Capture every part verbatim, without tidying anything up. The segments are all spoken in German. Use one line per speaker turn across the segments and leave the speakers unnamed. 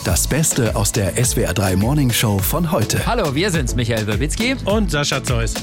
Das Beste aus der S W R drei Morning Show von heute.
Hallo, wir sind's, Michael Wirbicki
und Sascha Zeus.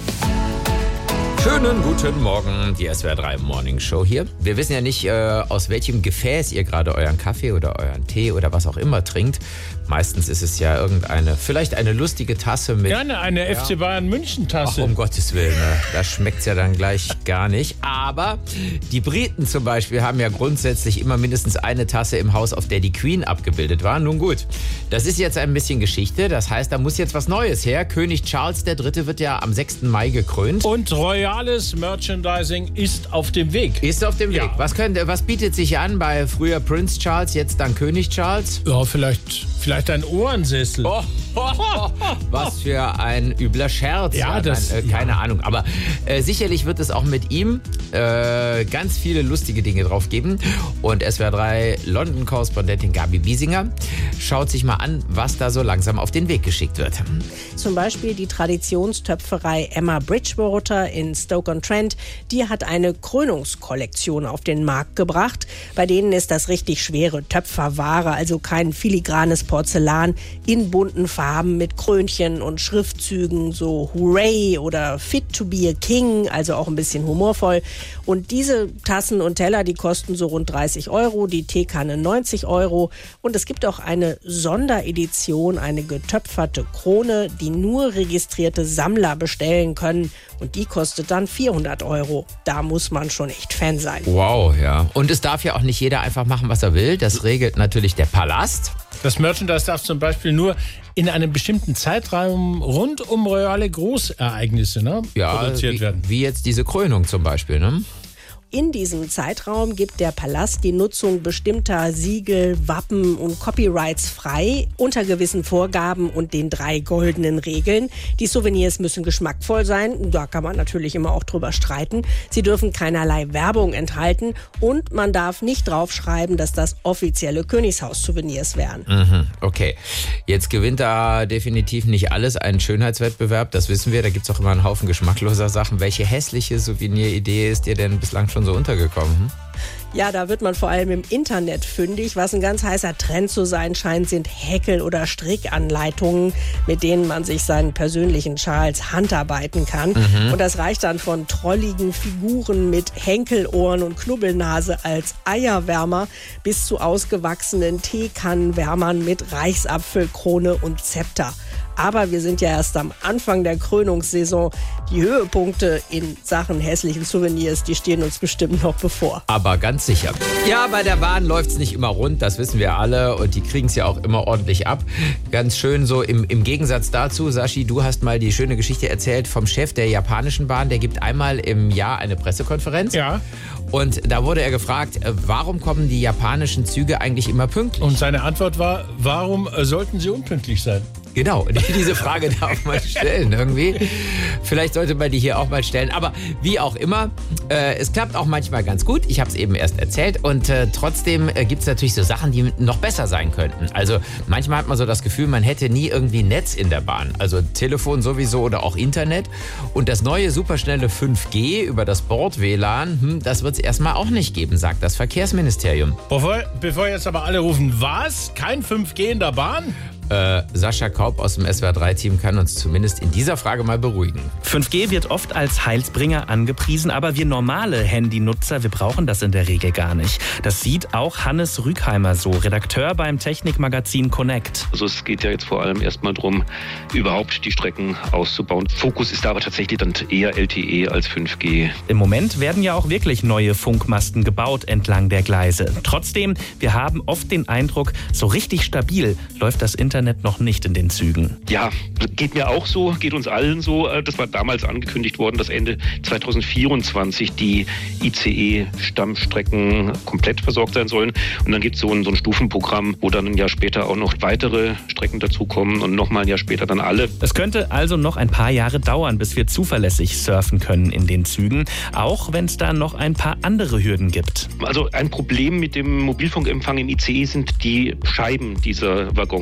Schönen guten Morgen, die S W R drei Morning Show hier. Wir wissen ja nicht, äh, aus welchem Gefäß ihr gerade euren Kaffee oder euren Tee oder was auch immer trinkt. Meistens ist es ja irgendeine, vielleicht eine lustige Tasse mit...
Gerne eine ja. F C Bayern München Tasse.
Ach, um Gottes Willen, ne? Das schmeckt's ja dann gleich gar nicht. Aber die Briten zum Beispiel haben ja grundsätzlich immer mindestens eine Tasse im Haus, auf der die Queen abgebildet war. Nun gut, das ist jetzt ein bisschen Geschichte. Das heißt, da muss jetzt was Neues her. König Charles der Dritte wird ja am sechsten Mai gekrönt.
Und royales Merchandising ist auf dem Weg.
Ist auf dem Weg. Ja. Was, könnt, was bietet sich an bei früher Prince Charles, jetzt dann König Charles?
Ja, vielleicht... Vielleicht ein Ohrensessel.
Oh, oh, oh, was für ein übler Scherz.
Ja, ja das,
Nein, äh, keine
ja.
Ahnung. Aber äh, sicherlich wird es auch mit ihm äh, ganz viele lustige Dinge drauf geben. Und S W R drei London-Korrespondentin Gabi Biesinger schaut sich mal an, was da so langsam auf den Weg geschickt wird.
Zum Beispiel die Traditionstöpferei Emma Bridgewater in Stoke-on-Trent. Die hat eine Krönungskollektion auf den Markt gebracht. Bei denen ist das richtig schwere Töpferware, also kein filigranes Porzellan in bunten Farben mit Krönchen und Schriftzügen, so Hooray oder Fit to be a King, also auch ein bisschen humorvoll. Und diese Tassen und Teller, die kosten so rund dreißig Euro, die Teekanne neunzig Euro. Und es gibt auch eine Sonderedition, eine getöpferte Krone, die nur registrierte Sammler bestellen können. Und die kostet dann vierhundert Euro. Da muss man schon echt Fan sein.
Wow, ja. Und es darf ja auch nicht jeder einfach machen, was er will. Das regelt natürlich der Palast.
Das Merchandise darf zum Beispiel nur in einem bestimmten Zeitraum rund um royale Großereignisse ne,
ja,
produziert
wie,
werden.
Wie jetzt diese Krönung zum Beispiel, ne?
In diesem Zeitraum gibt der Palast die Nutzung bestimmter Siegel, Wappen und Copyrights frei, unter gewissen Vorgaben und den drei goldenen Regeln. Die Souvenirs müssen geschmackvoll sein, da kann man natürlich immer auch drüber streiten. Sie dürfen keinerlei Werbung enthalten und man darf nicht draufschreiben, dass das offizielle Königshaus-Souvenirs wären.
Mhm, okay, jetzt gewinnt da definitiv nicht alles einen Schönheitswettbewerb, das wissen wir, da gibt es auch immer einen Haufen geschmackloser Sachen. Welche hässliche Souveniridee ist dir denn bislang schon so untergekommen? Hm?
Ja, da wird man vor allem im Internet fündig. Was ein ganz heißer Trend zu sein scheint, sind Häkel- oder Strickanleitungen, mit denen man sich seinen persönlichen Charles handarbeiten kann. Mhm. Und das reicht dann von trolligen Figuren mit Henkelohren und Knubbelnase als Eierwärmer bis zu ausgewachsenen Teekannenwärmern mit Reichsapfelkrone und Zepter. Aber wir sind ja erst am Anfang der Krönungssaison. Die Höhepunkte in Sachen hässlichen Souvenirs, die stehen uns bestimmt noch bevor.
Aber ganz sicher. Ja, bei der Bahn läuft es nicht immer rund, das wissen wir alle. Und die kriegen es ja auch immer ordentlich ab. Ganz schön so im, im Gegensatz dazu, Sashi, du hast mal die schöne Geschichte erzählt vom Chef der japanischen Bahn. Der gibt einmal im Jahr eine Pressekonferenz.
Ja.
Und da wurde er gefragt, warum kommen die japanischen Züge eigentlich immer pünktlich?
Und seine Antwort war, warum sollten sie unpünktlich sein?
Genau, diese Frage darf man stellen irgendwie. Vielleicht sollte man die hier auch mal stellen. Aber wie auch immer, äh, es klappt auch manchmal ganz gut. Ich habe es eben erst erzählt. Und äh, trotzdem äh, gibt es natürlich so Sachen, die noch besser sein könnten. Also manchmal hat man so das Gefühl, man hätte nie irgendwie Netz in der Bahn. Also Telefon sowieso oder auch Internet. Und das neue superschnelle fünf G über das Bord-W L A N, hm, das wird es erstmal auch nicht geben, sagt das Verkehrsministerium.
Bevor, bevor jetzt aber alle rufen, was? Kein fünf G in der Bahn?
Äh, Sascha Kaup aus dem S W R drei Team kann uns zumindest in dieser Frage mal beruhigen.
fünf G wird oft als Heilsbringer angepriesen, aber wir normale Handynutzer, wir brauchen das in der Regel gar nicht. Das sieht auch Hannes Rügheimer so, Redakteur beim Technikmagazin Connect.
Also es geht ja jetzt vor allem erstmal darum, überhaupt die Strecken auszubauen. Fokus ist da aber tatsächlich dann eher L T E als fünf G.
Im Moment werden ja auch wirklich neue Funkmasten gebaut entlang der Gleise. Trotzdem, wir haben oft den Eindruck, so richtig stabil läuft das Internet noch nicht in den Zügen.
Ja, geht mir auch so, geht uns allen so. Das war damals angekündigt worden, dass Ende zwanzig vierundzwanzig die I C E-Stammstrecken komplett versorgt sein sollen. Und dann gibt es so ein, so ein Stufenprogramm, wo dann ein Jahr später auch noch weitere Strecken dazukommen und nochmal ein Jahr später dann alle.
Es könnte also noch ein paar Jahre dauern, bis wir zuverlässig surfen können in den Zügen, auch wenn es da noch ein paar andere Hürden gibt.
Also ein Problem mit dem Mobilfunkempfang im I C E sind die Scheiben dieser Waggons. Also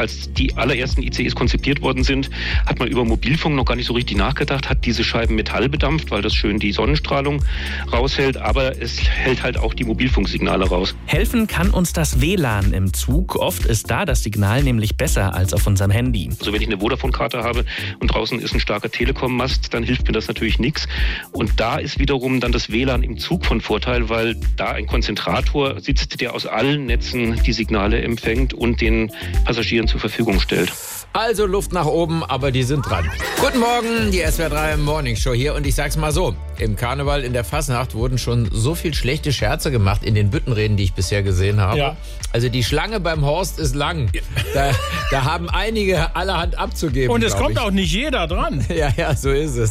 als die allerersten I C Es konzipiert worden sind, hat man über Mobilfunk noch gar nicht so richtig nachgedacht, hat diese Scheiben Metall bedampft, weil das schön die Sonnenstrahlung raushält, aber es hält halt auch die Mobilfunksignale raus.
Helfen kann uns das W L A N im Zug. Oft ist da das Signal nämlich besser als auf unserem Handy.
Also wenn ich eine Vodafone-Karte habe und draußen ist ein starker Telekom-Mast, dann hilft mir das natürlich nichts. Und da ist wiederum dann das W L A N im Zug von Vorteil, weil da ein Konzentrator sitzt, der aus allen Netzen die Signale empfängt und den Passagieren zur Verfügung stellt.
Also Luft nach oben, aber die sind dran. Guten Morgen, die S W R drei Morning Show hier. Und ich sag's mal so, im Karneval in der Fasnacht wurden schon so viel schlechte Scherze gemacht in den Büttenreden, die ich bisher gesehen habe.
Ja.
Also die Schlange beim Horst ist lang. Da, da haben einige allerhand abzugeben.
Und es kommt
ich.
auch nicht jeder dran.
Ja, ja, so ist es.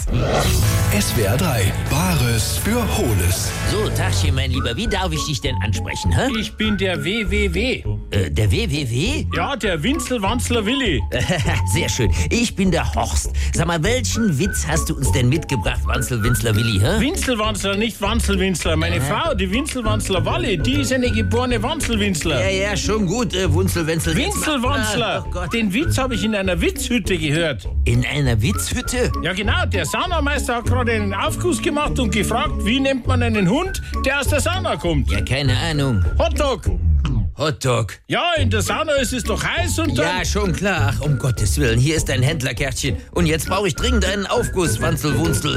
S W R drei, Bares für Hohles.
So, Tachchen, mein Lieber, wie darf ich dich denn ansprechen, hä?
Ich bin der W W W.
Äh, der W W W?
Ja, der Winzel-Wanzler Willi.
Sehr schön. Ich bin der Horst. Sag mal, welchen Witz hast du uns denn mitgebracht, Wanzel, Winzler, Willi, hä?
Winzel-Wanzler, nicht Wanzel-Winzler. Meine Frau, die Winzel-Wanzler Walli, die ist eine geborene Wanzel-Winzler.
Ja, ja, schon gut, äh, Wunzel, Wenzel.
Winzel-Wanzler.
Oh Gott.
Den Witz habe ich in einer Witzhütte gehört.
In einer Witzhütte?
Ja genau, der Saunameister hat gerade einen Aufguss gemacht und gefragt, wie nennt man einen Hund, der aus der Sauna kommt.
Ja, keine Ahnung.
Hotdog.
Hotdog.
Ja, in der Sauna ist es doch heiß und dann...
Ja, schon klar. Ach, um Gottes Willen, hier ist dein Händlerkärtchen. Und jetzt brauche ich dringend einen Aufguss, Wanzel,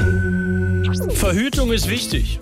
Wunzel.
Verhütung ist wichtig.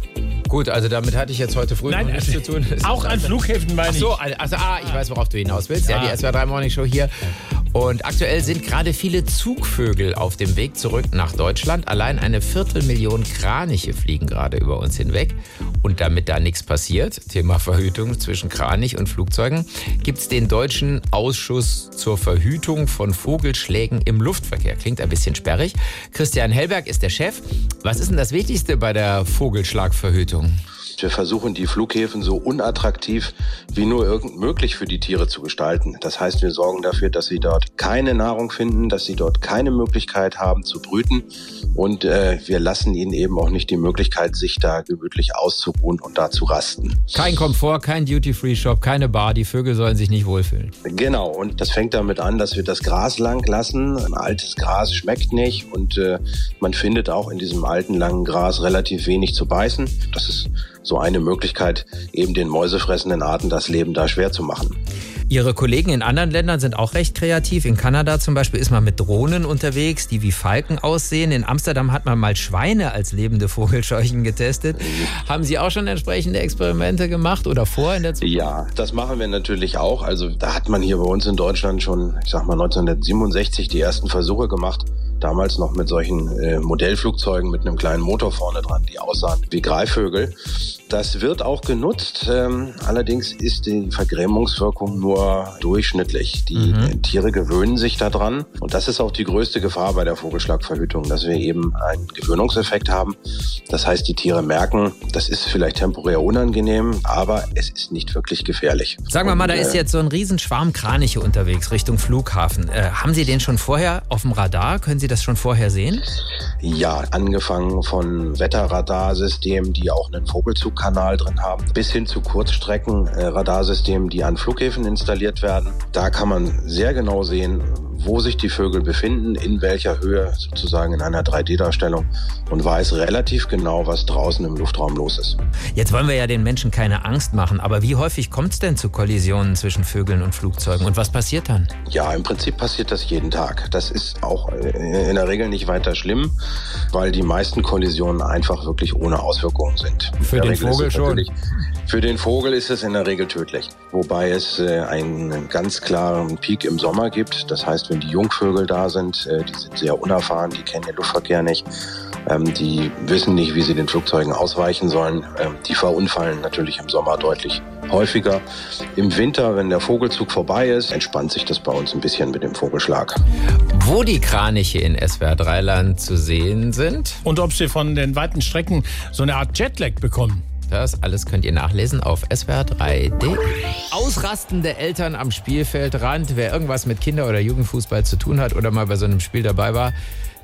Gut, also damit hatte ich jetzt heute früh
Nein,
noch nichts zu tun.
auch an Flughäfen meine
Ach
ich.
so, also ah, ich weiß, worauf du hinaus willst. Ja,
Ja.
die S W R drei Morning Show hier. Und aktuell sind gerade viele Zugvögel auf dem Weg zurück nach Deutschland. Allein eine Viertelmillion Kraniche fliegen gerade über uns hinweg. Und damit da nichts passiert, Thema Verhütung zwischen Kranich und Flugzeugen, gibt es den Deutschen Ausschuss zur Verhütung von Vogelschlägen im Luftverkehr. Klingt ein bisschen sperrig. Christian Hellberg ist der Chef. Was ist denn das Wichtigste bei der Vogelschlagverhütung?
Wir versuchen, die Flughäfen so unattraktiv wie nur irgend möglich für die Tiere zu gestalten. Das heißt, wir sorgen dafür, dass sie dort keine Nahrung finden, dass sie dort keine Möglichkeit haben zu brüten. Und äh, wir lassen ihnen eben auch nicht die Möglichkeit, sich da gemütlich auszuruhen und da zu rasten.
Kein Komfort, kein Duty-Free-Shop, keine Bar. Die Vögel sollen sich nicht wohlfühlen.
Genau, und das fängt damit an, dass wir das Gras lang lassen. Ein altes Gras schmeckt nicht und äh, man findet auch in diesem alten, langen Gras relativ wenig zu beißen. Das ist so eine Möglichkeit, eben den mäusefressenden Arten das Leben da schwer zu machen.
Ihre Kollegen in anderen Ländern sind auch recht kreativ. In Kanada zum Beispiel ist man mit Drohnen unterwegs, die wie Falken aussehen. In Amsterdam hat man mal Schweine als lebende Vogelscheuchen getestet. Haben Sie auch schon entsprechende Experimente gemacht oder vor in der Zukunft?
Ja, das machen wir natürlich auch. Also da hat man hier bei uns in Deutschland schon, ich sag mal neunzehnhundertsiebenundsechzig die ersten Versuche gemacht. Damals noch mit solchen äh, Modellflugzeugen mit einem kleinen Motor vorne dran, die aussahen wie Greifvögel. Das wird auch genutzt. Ähm, allerdings ist die Vergrämungswirkung nur durchschnittlich. Die mhm. Tiere gewöhnen sich daran. Und das ist auch die größte Gefahr bei der Vogelschlagverhütung, dass wir eben einen Gewöhnungseffekt haben. Das heißt, die Tiere merken, das ist vielleicht temporär unangenehm, aber es ist nicht wirklich gefährlich.
Sagen wir mal, da
Und,
ist jetzt so ein Riesenschwarm Kraniche unterwegs Richtung Flughafen. Äh, haben Sie den schon vorher auf dem Radar? Können Sie das schon vorher sehen?
Ja, angefangen von Wetterradarsystemen, die auch einen Vogelzugkanal drin haben, bis hin zu Kurzstreckenradarsystemen, die an Flughäfen installiert werden. Da kann man sehr genau sehen, wo sich die Vögel befinden, in welcher Höhe, sozusagen in einer drei D Darstellung, und weiß relativ genau, was draußen im Luftraum los ist.
Jetzt wollen wir ja den Menschen keine Angst machen, aber wie häufig kommt es denn zu Kollisionen zwischen Vögeln und Flugzeugen und was passiert dann?
Ja, im Prinzip passiert das jeden Tag. Das ist auch in der Regel nicht weiter schlimm, weil die meisten Kollisionen einfach wirklich ohne Auswirkungen sind.
Für den Vogel schon.
Für den Vogel ist es in der Regel tödlich, wobei es äh, einen ganz klaren Peak im Sommer gibt. Das heißt, wenn die Jungvögel da sind, äh, die sind sehr unerfahren, die kennen den Luftverkehr nicht, ähm, die wissen nicht, wie sie den Flugzeugen ausweichen sollen. Ähm, die verunfallen natürlich im Sommer deutlich häufiger. Im Winter, wenn der Vogelzug vorbei ist, entspannt sich das bei uns ein bisschen mit dem Vogelschlag.
Wo die Kraniche in S W R drei Land zu sehen sind?
Und ob sie von den weiten Strecken so eine Art Jetlag bekommen.
Das alles könnt ihr nachlesen auf S W R drei punkt de. Ausrastende Eltern am Spielfeldrand. Wer irgendwas mit Kinder- oder Jugendfußball zu tun hat oder mal bei so einem Spiel dabei war,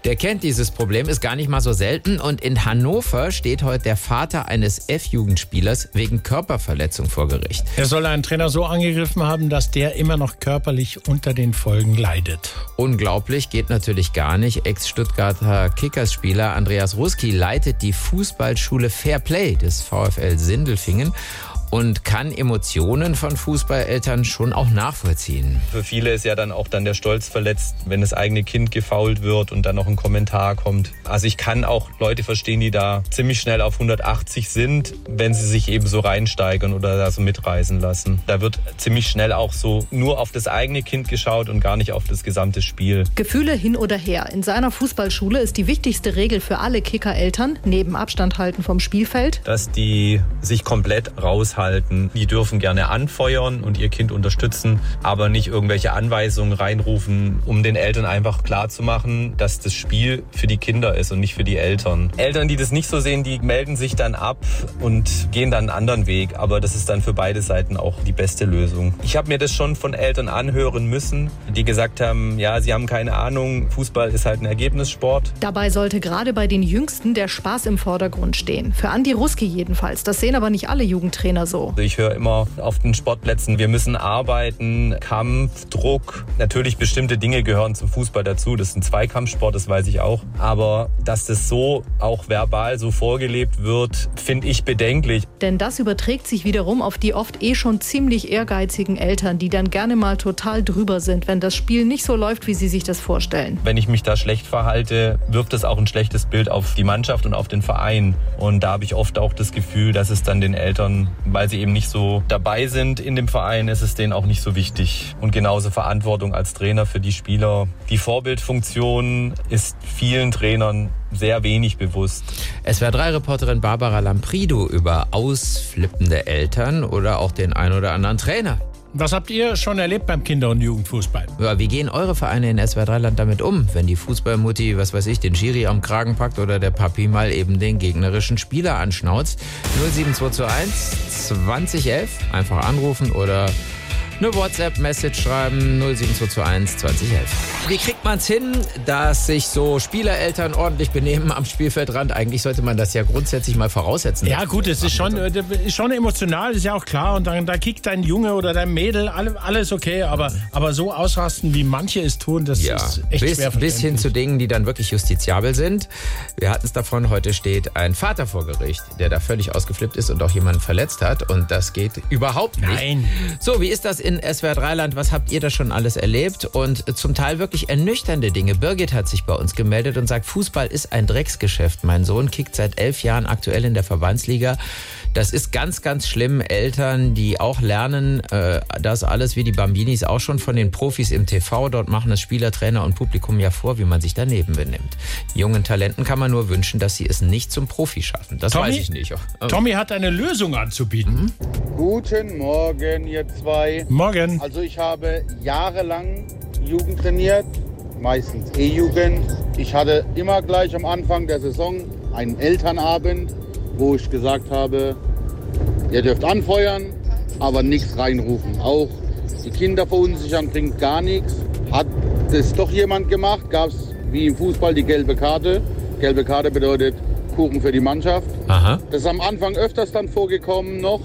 Der kennt dieses Problem, ist gar nicht mal so selten. Und in Hannover steht heute der Vater eines F-Jugendspielers wegen Körperverletzung vor Gericht.
Er soll einen Trainer so angegriffen haben, dass der immer noch körperlich unter den Folgen leidet.
Unglaublich, geht natürlich gar nicht. Ex-Stuttgarter Kickers-Spieler Andreas Ruski leitet die Fußballschule Fair Play des VfL Sindelfingen und kann Emotionen von Fußballeltern schon auch nachvollziehen.
Für viele ist ja dann auch dann der Stolz verletzt, wenn das eigene Kind gefoult wird und dann noch ein Kommentar kommt. Also ich kann auch Leute verstehen, die da ziemlich schnell auf hundertachtzig sind, wenn sie sich eben so reinsteigern oder da so mitreißen lassen. Da wird ziemlich schnell auch so nur auf das eigene Kind geschaut und gar nicht auf das gesamte Spiel.
Gefühle hin oder her. In seiner Fußballschule ist die wichtigste Regel für alle Kickereltern, neben Abstand halten vom Spielfeld,
dass die sich komplett raushalten. Die dürfen gerne anfeuern und ihr Kind unterstützen, aber nicht irgendwelche Anweisungen reinrufen, um den Eltern einfach klarzumachen, dass das Spiel für die Kinder ist und nicht für die Eltern. Eltern, die das nicht so sehen, die melden sich dann ab und gehen dann einen anderen Weg, aber das ist dann für beide Seiten auch die beste Lösung. Ich habe mir das schon von Eltern anhören müssen, die gesagt haben, ja, sie haben keine Ahnung, Fußball ist halt ein Ergebnissport.
Dabei sollte gerade bei den Jüngsten der Spaß im Vordergrund stehen. Für Andi Ruski jedenfalls. Das sehen aber nicht alle Jugendtrainer so.
Ich höre immer auf den Sportplätzen, wir müssen arbeiten, Kampf, Druck. Natürlich bestimmte Dinge gehören zum Fußball dazu. Das ist ein Zweikampfsport, das weiß ich auch. Aber dass das so auch verbal so vorgelebt wird, finde ich bedenklich.
Denn das überträgt sich wiederum auf die oft eh schon ziemlich ehrgeizigen Eltern, die dann gerne mal total drüber sind, wenn das Spiel nicht so läuft, wie sie sich das vorstellen.
Wenn ich mich da schlecht verhalte, wirft es auch ein schlechtes Bild auf die Mannschaft und auf den Verein. Und da habe ich oft auch das Gefühl, dass es dann den Eltern, weil sie eben nicht so dabei sind in dem Verein, ist es denen auch nicht so wichtig. Und genauso Verantwortung als Trainer für die Spieler. Die Vorbildfunktion ist vielen Trainern sehr wenig bewusst.
S W R drei Reporterin Barbara Lamprido über ausflippende Eltern oder auch den ein oder anderen Trainer.
Was habt ihr schon erlebt beim Kinder- und Jugendfußball?
Ja, wie gehen eure Vereine in S W R drei Land damit um, wenn die Fußballmutti, was weiß ich, den Schiri am Kragen packt oder der Papi mal eben den gegnerischen Spieler anschnauzt? null sieben zwei zwei eins zwanzig elf, einfach anrufen oder eine WhatsApp-Message schreiben, null sieben zwei zwei eins zwanzig elf. Wie kriegt man es hin, dass sich so Spielereltern ordentlich benehmen am Spielfeldrand? Eigentlich sollte man das ja grundsätzlich mal voraussetzen.
Ja gut, es ist schon, ist schon emotional, ist ja auch klar. Und dann da kickt dein Junge oder dein Mädel, alles okay. Aber, aber so ausrasten, wie manche es tun, das
ja,
ist echt
bis,
schwer
bis hin zu Dingen, die dann wirklich justiziabel sind. Wir hatten es davon, heute steht ein Vater vor Gericht, der da völlig ausgeflippt ist und auch jemanden verletzt hat. Und das geht überhaupt nicht.
Nein.
So, wie ist das in S W R drei Land? Was habt ihr da schon alles erlebt? Und zum Teil wirklich ernüchternde Dinge. Birgit hat sich bei uns gemeldet und sagt, Fußball ist ein Drecksgeschäft. Mein Sohn kickt seit elf Jahren aktuell in der Verbandsliga. Das ist ganz, ganz schlimm. Eltern, die auch lernen, äh, das alles wie die Bambinis auch schon von den Profis im T V. Dort machen es Spieler, Trainer und Publikum ja vor, wie man sich daneben benimmt. Jungen Talenten kann man nur wünschen, dass sie es nicht zum Profi schaffen. Das
Tommy,
weiß ich nicht.
Tommy hat eine Lösung anzubieten.
Mhm.
Guten Morgen, ihr zwei.
Morgen.
Also ich habe jahrelang Jugend trainiert, meistens E-Jugend. Ich hatte immer gleich am Anfang der Saison einen Elternabend, wo ich gesagt habe, ihr dürft anfeuern, aber nichts reinrufen. Auch die Kinder verunsichern bringt gar nichts. Hat das doch jemand gemacht, gab es wie im Fußball die gelbe Karte. Gelbe Karte bedeutet Kuchen für die Mannschaft.
Aha.
Das ist am Anfang öfters dann vorgekommen noch.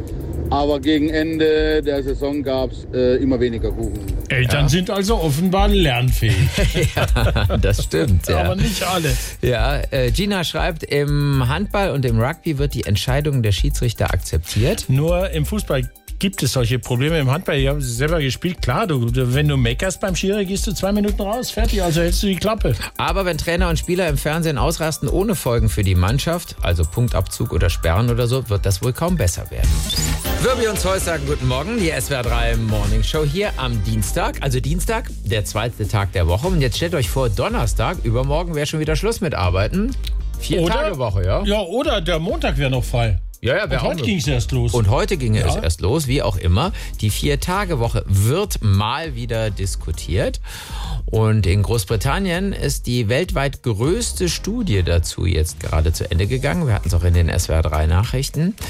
Aber gegen Ende der Saison gab es äh, immer weniger Kuchen.
Eltern ja. sind also offenbar lernfähig.
Ja, das stimmt. Ja.
Aber nicht alle.
Ja, äh, Gina schreibt, im Handball und im Rugby wird die Entscheidung der Schiedsrichter akzeptiert.
Nur im Fußball gibt es solche Probleme. Im Handball, ich habe selber gespielt, klar, du, wenn du meckerst beim Schiri, gehst du zwei Minuten raus, fertig, also hältst du die Klappe.
Aber wenn Trainer und Spieler im Fernsehen ausrasten ohne Folgen für die Mannschaft, also Punktabzug oder Sperren oder so, wird das wohl kaum besser werden. Wirbi und Zeus sagen guten Morgen, die S W R drei Morning Show hier am Dienstag, also Dienstag, der zweite Tag der Woche. Und jetzt stellt euch vor, Donnerstag, übermorgen wäre schon wieder Schluss mit Arbeiten. Vier
oder,
Tage Woche, ja?
Ja, oder der Montag wäre noch frei.
Ja, ja,
und heute ging es erst los.
Und heute ging
ja.
es erst los, wie auch immer. Die Vier-Tage-Woche wird mal wieder diskutiert. Und in Großbritannien ist die weltweit größte Studie dazu jetzt gerade zu Ende gegangen. Wir hatten es auch in den S W R drei Nachrichten.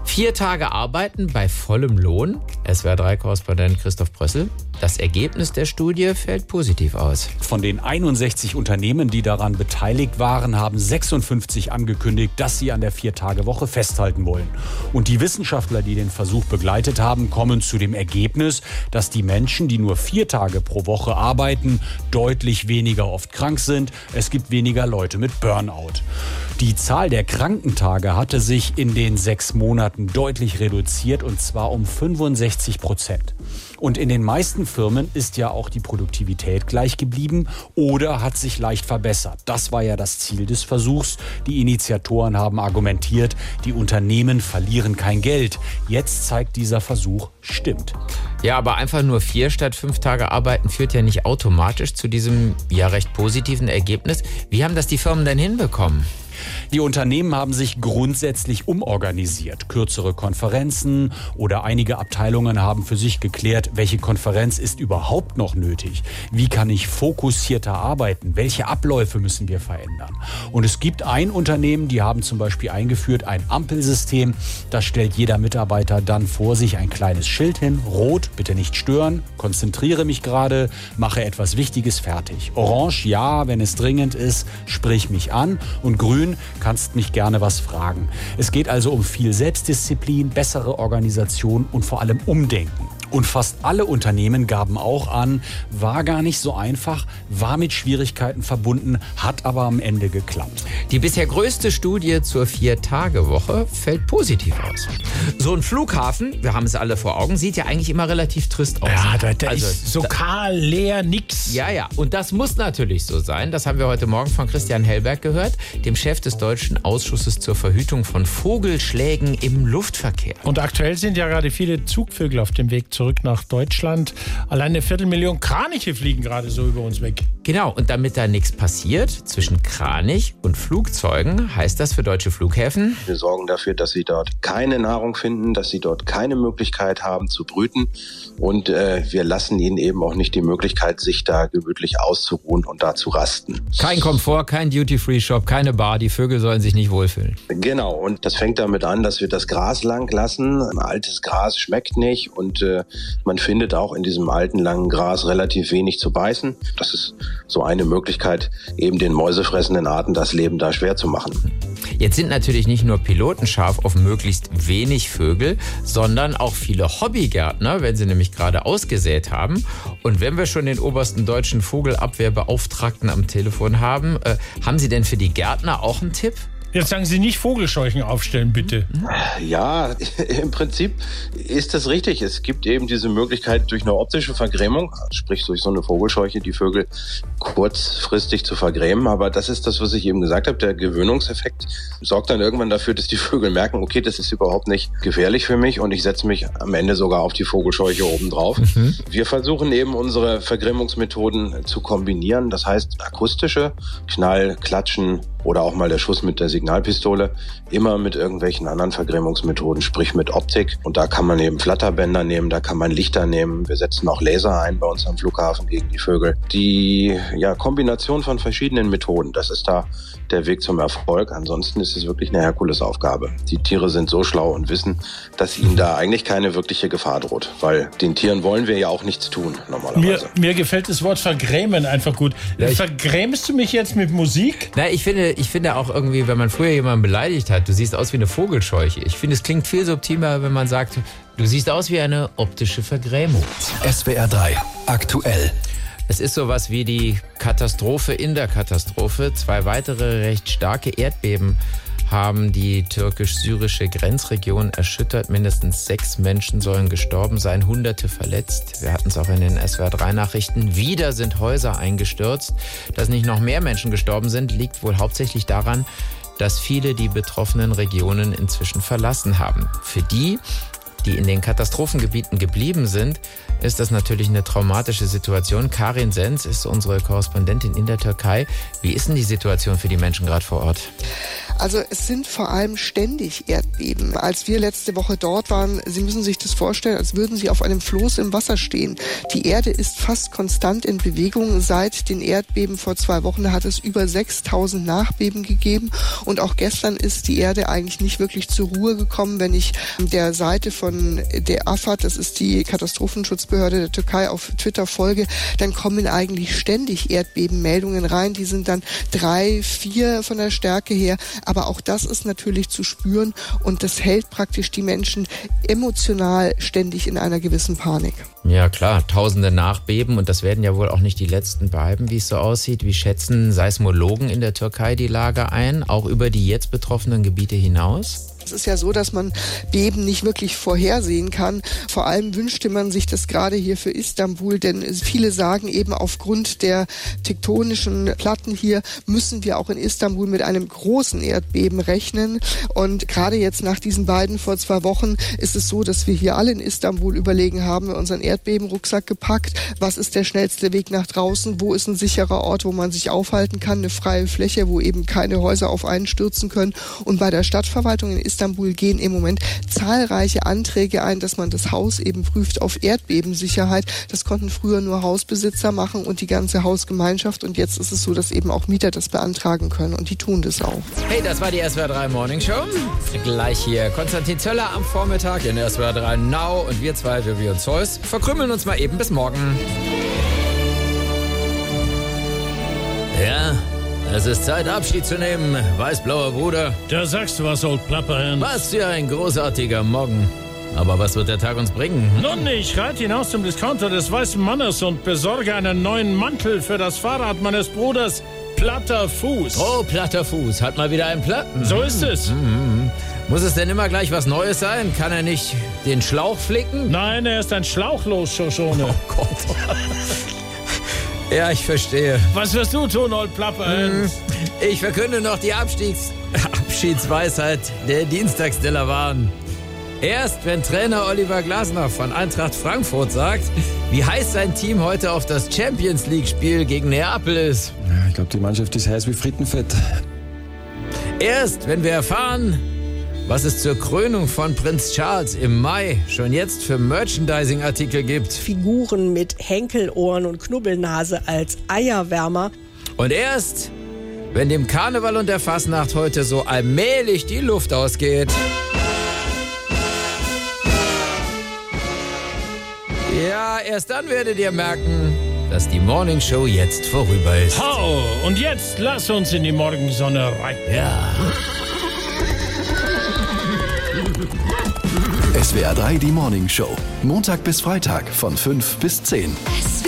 Vier Tage arbeiten bei vollem Lohn. S W R drei Korrespondent Christoph Brössel. Das Ergebnis der Studie fällt positiv aus.
Von den einundsechzig Unternehmen, die daran beteiligt waren, haben sechsundfünfzig angekündigt, dass sie an der Vier-Tage-Woche festhalten wollen. Und die Wissenschaftler, die den Versuch begleitet haben, kommen zu dem Ergebnis, dass die Menschen, die nur vier Tage pro Woche arbeiten, deutlich weniger oft krank sind. Es gibt weniger Leute mit Burnout. Die Zahl der Krankentage hatte sich in den sechs Monaten deutlich reduziert, und zwar um fünfundsechzig Prozent. Und in den meisten Firmen ist ja auch die Produktivität gleich geblieben oder hat sich leicht verbessert. Das war ja das Ziel des Versuchs. Die Initiatoren haben argumentiert, die Unternehmen verlieren kein Geld. Jetzt zeigt dieser Versuch, stimmt.
Ja, aber einfach nur vier statt fünf Tage arbeiten führt ja nicht automatisch zu diesem ja recht positiven Ergebnis. Wie haben das die Firmen denn hinbekommen?
Die Unternehmen haben sich grundsätzlich umorganisiert. Kürzere Konferenzen oder einige Abteilungen haben für sich geklärt, welche Konferenz ist überhaupt noch nötig. Wie kann ich fokussierter arbeiten? Welche Abläufe müssen wir verändern? Und es gibt ein Unternehmen, die haben zum Beispiel eingeführt ein Ampelsystem. Da stellt jeder Mitarbeiter dann vor sich ein kleines Schild hin. Rot, bitte nicht stören, konzentriere mich gerade, mache etwas Wichtiges, fertig. Orange, ja, wenn es dringend ist, sprich mich an. Und grün, kannst mich gerne was fragen. Es geht also um viel Selbstdisziplin, bessere Organisation und vor allem Umdenken. Und fast alle Unternehmen gaben auch an, war gar nicht so einfach, war mit Schwierigkeiten verbunden, hat aber am Ende geklappt.
Die bisher größte Studie zur Vier-Tage-Woche fällt positiv aus. So ein Flughafen, wir haben es alle vor Augen, sieht ja eigentlich immer relativ trist aus.
Ja, da, da
also,
ist so kahl, leer, nix.
Ja, ja, und das muss natürlich so sein. Das haben wir heute Morgen von Christian Hellberg gehört, dem Chef des Deutschen Ausschusses zur Verhütung von Vogelschlägen im Luftverkehr.
Und aktuell sind ja gerade viele Zugvögel auf dem Weg zurück nach Deutschland. Allein eine Viertelmillion Kraniche fliegen gerade so über uns weg.
Genau, und damit da nichts passiert zwischen Kranich und Flugzeugen, heißt das für deutsche Flughäfen:
Wir sorgen dafür, dass sie dort keine Nahrung finden, dass sie dort keine Möglichkeit haben zu brüten, und äh, wir lassen ihnen eben auch nicht die Möglichkeit, sich da gemütlich auszuruhen und da zu rasten.
Kein Komfort, kein Duty-Free-Shop, keine Bar, die Vögel sollen sich nicht wohlfühlen.
Genau, und das fängt damit an, dass wir das Gras lang lassen. Ein altes Gras schmeckt nicht, und äh, man findet auch in diesem alten, langen Gras relativ wenig zu beißen. Das ist so eine Möglichkeit, eben den mäusefressenden Arten das Leben da schwer zu machen.
Jetzt sind natürlich nicht nur Piloten scharf auf möglichst wenig Vögel, sondern auch viele Hobbygärtner, wenn sie nämlich gerade ausgesät haben. Und wenn wir schon den obersten deutschen Vogelabwehrbeauftragten am Telefon haben, äh, haben Sie denn für die Gärtner auch einen Tipp?
Jetzt sagen Sie nicht Vogelscheuchen aufstellen, bitte.
Ja, im Prinzip ist das richtig. Es gibt eben diese Möglichkeit, durch eine optische Vergrämung, sprich durch so eine Vogelscheuche, die Vögel kurzfristig zu vergrämen. Aber das ist das, was ich eben gesagt habe. Der Gewöhnungseffekt sorgt dann irgendwann dafür, dass die Vögel merken, okay, das ist überhaupt nicht gefährlich für mich, und ich setze mich am Ende sogar auf die Vogelscheuche obendrauf. Mhm. Wir versuchen eben, unsere Vergrämungsmethoden zu kombinieren. Das heißt, akustische, Knall, Klatschen oder auch mal der Schuss mit der Signalpistole, immer mit irgendwelchen anderen Vergrämungsmethoden, sprich mit Optik. Und da kann man eben Flatterbänder nehmen, da kann man Lichter nehmen. Wir setzen auch Laser ein bei uns am Flughafen gegen die Vögel. Die ja, Kombination von verschiedenen Methoden, das ist da der Weg zum Erfolg. Ansonsten ist es wirklich eine Herkulesaufgabe. Die Tiere sind so schlau und wissen, dass ihnen da eigentlich keine wirkliche Gefahr droht, weil den Tieren wollen wir ja auch nichts tun, normalerweise.
Mir, mir gefällt das Wort vergrämen einfach gut.
Ja, ich,
Vergrämst du mich jetzt mit Musik?
Na, ich finde, ich finde auch irgendwie, wenn man früher jemanden beleidigt hat, du siehst aus wie eine Vogelscheuche. Ich finde, es klingt viel subtiler, wenn man sagt, du siehst aus wie eine optische Vergrämung.
S W R drei, aktuell.
Es ist sowas wie die Katastrophe in der Katastrophe. Zwei weitere recht starke Erdbeben haben die türkisch-syrische Grenzregion erschüttert. Mindestens sechs Menschen sollen gestorben sein, Hunderte verletzt. Wir hatten es auch in den S W R drei Nachrichten. Wieder sind Häuser eingestürzt. Dass nicht noch mehr Menschen gestorben sind, liegt wohl hauptsächlich daran, dass viele die betroffenen Regionen inzwischen verlassen haben. Für die, die in den Katastrophengebieten geblieben sind, ist das natürlich eine traumatische Situation. Karin Senz ist unsere Korrespondentin in der Türkei. Wie ist denn die Situation für die Menschen gerade vor Ort?
Also es sind vor allem ständig Erdbeben. Als wir letzte Woche dort waren, Sie müssen sich das vorstellen, als würden Sie auf einem Floß im Wasser stehen. Die Erde ist fast konstant in Bewegung. Seit den Erdbeben vor zwei Wochen hat es über sechstausend Nachbeben gegeben. Und auch gestern ist die Erde eigentlich nicht wirklich zur Ruhe gekommen. Wenn ich der Seite von der AFAD, das ist die Katastrophenschutzbehörde der Türkei, auf Twitter folge, dann kommen eigentlich ständig Erdbebenmeldungen rein. Die sind dann drei, vier von der Stärke her. Aber auch das ist natürlich zu spüren und das hält praktisch die Menschen emotional ständig in einer gewissen Panik.
Ja klar, tausende Nachbeben und das werden ja wohl auch nicht die letzten bleiben, wie es so aussieht. Wie schätzen Seismologen in der Türkei die Lage ein, auch über die jetzt betroffenen Gebiete hinaus?
Es ist ja so, dass man Beben nicht wirklich vorhersehen kann. Vor allem wünschte man sich das gerade hier für Istanbul, denn viele sagen eben, aufgrund der tektonischen Platten hier müssen wir auch in Istanbul mit einem großen Erdbeben rechnen. Und gerade jetzt nach diesen beiden vor zwei Wochen ist es so, dass wir hier alle in Istanbul überlegen haben, wir unseren Erdbebenrucksack gepackt. Was ist der schnellste Weg nach draußen? Wo ist ein sicherer Ort, wo man sich aufhalten kann? Eine freie Fläche, wo eben keine Häuser auf einen stürzen können. Und bei der Stadtverwaltung in Istanbul Istanbul gehen im Moment zahlreiche Anträge ein, dass man das Haus eben prüft auf Erdbebensicherheit. Das konnten früher nur Hausbesitzer machen und die ganze Hausgemeinschaft. Und jetzt ist es so, dass eben auch Mieter das beantragen können. Und die tun das auch.
Hey, das war die S W R drei Morning Show. Gleich hier Konstantin Zöller am Vormittag in S W R drei Now. Und wir zwei, Vivi und Zeus, verkrümmeln uns mal eben bis morgen.
Ja, es ist Zeit, Abschied zu nehmen, weißblauer Bruder.
Da sagst du was, Old Plapperhand.
Was für ein großartiger Morgen. Aber was wird der Tag uns bringen?
Nun, ich reite hinaus zum Discounter des Weißen Mannes und besorge einen neuen Mantel für das Fahrrad meines Bruders Platter Fuß.
Oh, Platter Fuß, hat mal wieder einen Platten.
So ist es.
Mhm. Muss es denn immer gleich was Neues sein? Kann er nicht den Schlauch flicken?
Nein, er ist ein Schlauchlos, Schoschone.
Oh Gott. Ja, ich verstehe.
Was wirst du tun, Old Plapperhand?
Ich verkünde noch die Abstiegs- Abschiedsweisheit der Dienstagssteller waren. Erst wenn Trainer Oliver Glasner von Eintracht Frankfurt sagt, wie heiß sein Team heute auf das Champions-League-Spiel gegen Neapel ist.
Ja, ich glaube, die Mannschaft ist heiß wie Frittenfett.
Erst wenn wir erfahren, was es zur Krönung von Prinz Charles im Mai schon jetzt für Merchandising-Artikel gibt.
Figuren mit Henkelohren und Knubbelnase als Eierwärmer.
Und erst, wenn dem Karneval und der Fasnacht heute so allmählich die Luft ausgeht. Ja, erst dann werdet ihr merken, dass die Morning Show jetzt vorüber ist.
Hau! Und jetzt lass uns in die Morgensonne reiten.
Ja.
S W R drei, die Morning Show. Montag bis Freitag von fünf bis zehn.